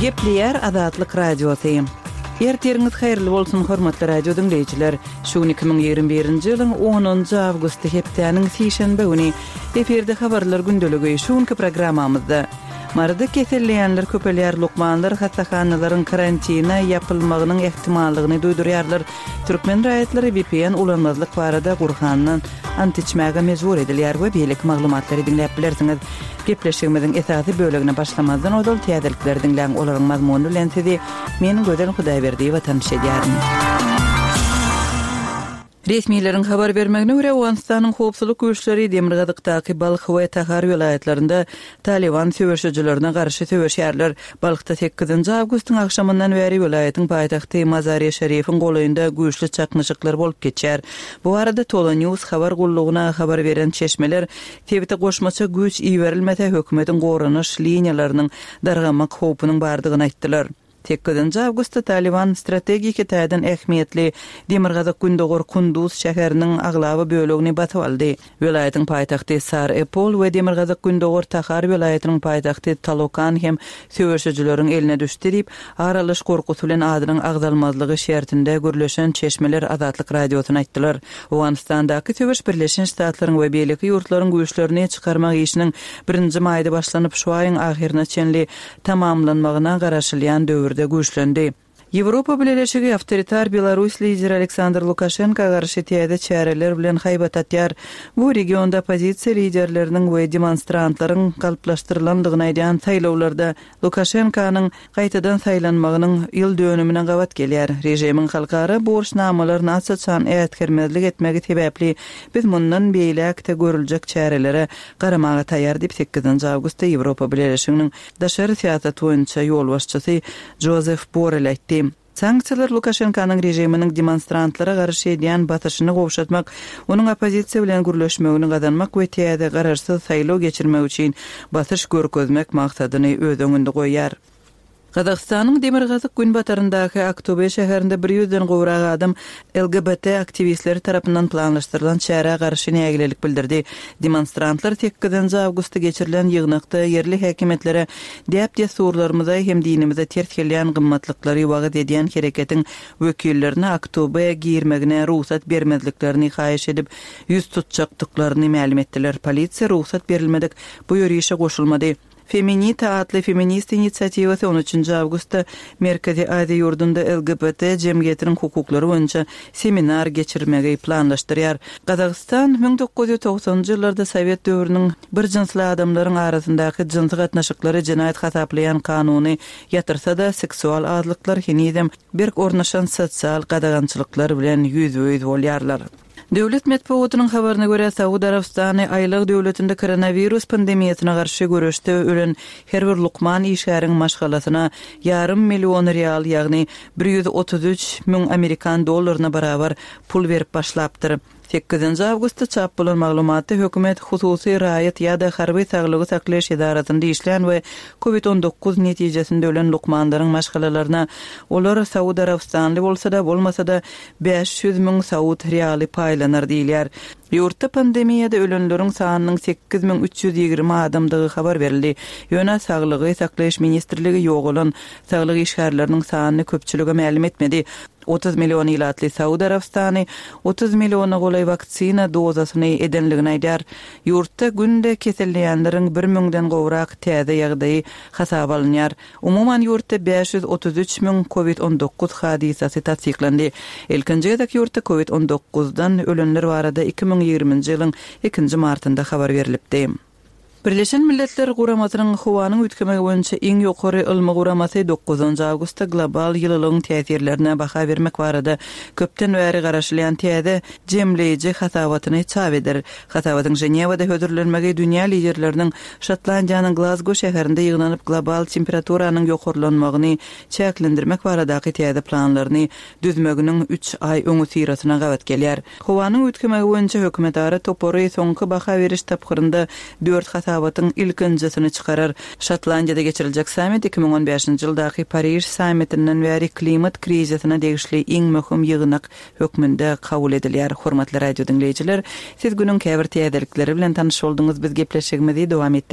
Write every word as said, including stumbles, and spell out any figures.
Gepleyer Azatlyk Radiosu. Erteriňiz haýyrly bolsun hormatly radio dinleýijiler. Şu iki bin ýigirme birinji ýylyň onunçy awgusty hepdeniň sişenbe güni eferde habarlar gündeligi şuňky programmamyzda marada keselleýänler köpelýär lukmanlar hastahanalaryň karantina ýapylmagynyň ehtimallygyny duýdurýarlar. Türkmen raýatlary V P N ulanmazlyk barada Gurhandan antiçmäge mejbur edilýär we beýlik maglumatlary dinläp bilersiňiz. Gepleşigimiziň esasy bölegine başlamazdan odal täzelikler dinläň olaryň mazmuny bilen sizi meniň gözel Hudaýberdi we tanış edýärim. Resmiýetlerin habar bermegine görä Awganistanyň howpsuzlyk güýçleri Demirgazykdaky Balkh we Tahar vilayetlerinde Taliban söwüşçilerine garşy söwüşýärler. Balkda sekizinji awgustyň akşamyndan bäri vilayetyň paýtagty Mazar-e-Şerifiň goýunda güýçli çakmyşyklar bolup geçýär. Bu arada Tola News habar gullugyna habar beren çeşmeler Tebite goşmaça güýç iýerilmese hökümetiň goranyş liniýalarynyň dargamak howpunyň bardygyny aýtdylar. sekizinji awgustda Taliban strategik täden ähmiýetli Demirgazyk Gündogor Kunduz şäheriniň aglaby bölegini batyp aldy. Vilayetyň paýtagty Sar-Epol we Demirgazyk Gündogor Tahar vilayetyniň paýtagty Talokan hem söwüşçileriň eline düşdirip, aralyş gorkusy bilen adynyň agdalmazlygy şertinde gürleşen çeşmeler Azatlyk radiosyna aýtdylar. Awganistandaky söwüş Birleşen Ştatlaryň we beýleki ýurtlaryň güýçlerini çykarmak işiniň birinji maýda başlanyp şu aýyň ahyrına çenli tamamlanmagyna garaşylýan döwür de güýçlendi. Ýewropa Birleşigi awtoritar Belarus lideri Aleksandr Lukashenko garşy täze çäreler bilen haýbat atýar. Bu regionda opozisiýa liderleriniň we demonstrantlaryň galplaşdyrylandygyny aýdan saýlawlarda Lukashenkonyň gaýtadan saýlanmagynyň ýyl dönümine gawat gelýär. Rejimiň halkara borçnamalaryny açan ätkermezlik etmegi sebäpli biz mundan beýlekde görüljek çärelere garamaga taýýar diýip sekizinji awgustda Ýewropa Birleşiginiň daşary siýasat boýunça ýol başçysy Joseph Borrell aýtdy. Sanksiyalar Lukashenkonyň rejiminiň demonstrantlara garşy edýän batyşyny gowşatmak, onuň opozisiýa bilen gürleşmegini gazanmak we täze gararsyz saýlaw geçirmek üçin batyş görkezmek maksadyny öz öňünde goýýar. Kazakstanyň Demirgazyk gün bataryndaky Aktobe şäherinde bir ýüzden gowrak adam L G B T aktivistleri tarapyndan planlaşdyrylan çäre garşy nägilelik bildirdi. Demonstrantlar sekizinji awgustda geçirilen ýygnakda yerli häkimetlere diýip desurlarymyza hem dinimize ters gelýän gymmatlyklary wagt edýän hereketiň wekillerine Aktobe girmegine ruhsat bermezliklerini haýyş edip ýüz tutjakdyklaryny ma'lum etdiler. Polisiýa ruhsat berilmedik bu ýürüýüşe goşulmady. Feminita adlı feminist inisiativasi on üçinji awgustda Merkezi Aziýa ýurdunda L G B T jemgyýetiniň hukuklary boýunça seminar geçirmegi planlaşdyrýar. Kazakystan bin dokuz ýüz togsanjy ýyllarda Sowet döwrüniň bir jinsli adamlaryň arasyndaky jinsy gatnaşyklary jinaýat hasaplayan kanuny ýatyrsa-da seksual azlyklar henizem bir ornaşan sosial gadagançylyklar bilen ýüz-ýüz bolýarlar. Döwlet medeniýetining habaryna görä Saudiýa Arabistany aýlyk döwletinde koronavirus pandemiýasyna garşy görüşde ölen her bir lukman işgäriň maşgalasyna yarım million real, ýagny bir ýüz otuz üç min Amerikan dollaryna barabar pul berip başlapdyr. sekizinji awgustda çap bolan maglumaty hökümet hususy raýat ýa-da harby saglygy saklaýyş edarasynda işleýän we covid on dokuz netijesinde ölen lukmanlaryň maşgalalaryna olar Saudiýa Arabistanly bolsa-da bolmasa-da beş ýüz min Saud reali paýlanar diýilýär. Ýurtda pandemiýada ölenleriň sanynyň sekiz min üç ýüz ýigirme adamdygy habar berildi. Ýöne saglygy saklaýyş ministrligi ýok bolan saglyk işgärleriniň sanyny köpçüligi ma'lum etmedi. otuz milyon ilatly Saudiýa Arabistany otuz milyona golay vaksina dozasyny edenligini aýdýar. Ýurtda günde keselleýänleriň bir miňden gowrak täze ýagdaýy hasap alınýar. Umuman ýurtda beş ýüz otuz üç min covid on dokuz hadisasy tasdiklendi. Elkinji ýerde ýurtda covid on dokuzdan ölenler barada iki bin ýigirminji ýylyň ikinji martynda habar berilipdi. Birleşen Milletler Guramasynyň howanyň ütkemegi boýunça iň ýokary ılmy guramasy dokuzunji awgustda global ýylylyň täsirlerine baha bermek barada köpden bäri garaşylýan täze jemleýiji hasabatyny çap eder. Hasabatyň Jenewada hödürlenmegi dünýä liderleriniň Şotlandiýanyň Glasgow şäherinde ýygnanyp global temperaturanyň ýokarlanmagyny çäklendirmek baradaky täze planlaryny düzmeginiň üç aý öňü syrasyna gawat gelýär. Howanyň ütkemegi boýunça hökümet ara topory soňky baha beriş tapgyrynda dört hasabatyň ilkinjisini çykarar. Şotlandiýada geçiriljek sammit iki bin on beşinji ýyldaky Paryż sammitinden bäri klimat krizisyna degişli iň möhüm ýygnak hökmünde kabul edilýär. Hormatly radio dinleýijiler, siz günüň käbir täzelikleri bilen tanyş boldyňyz. Biz gepleşigimizi dowam etdirýär.